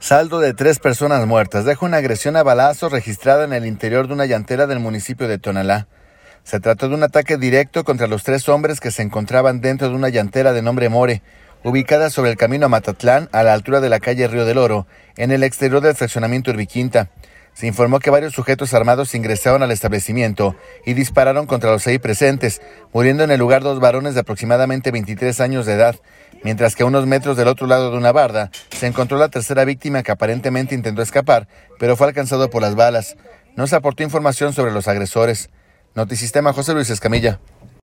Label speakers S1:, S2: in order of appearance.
S1: Saldo de 3 personas muertas deja una agresión a balazos registrada en el interior de una llantera del municipio de Tonalá. Se trató de un ataque directo contra los 3 hombres que se encontraban dentro de una llantera de nombre More, ubicada sobre el camino a Matatlán, a la altura de la calle Río del Oro, en el exterior del fraccionamiento Urbiquinta. Se informó que varios sujetos armados ingresaron al establecimiento y dispararon contra los 6 presentes, muriendo en el lugar 2 varones de aproximadamente 23 años de edad, mientras que a unos metros del otro lado de una barda se encontró la tercera víctima que aparentemente intentó escapar, pero fue alcanzado por las balas. No se aportó información sobre los agresores. Notisistema, José Luis Escamilla.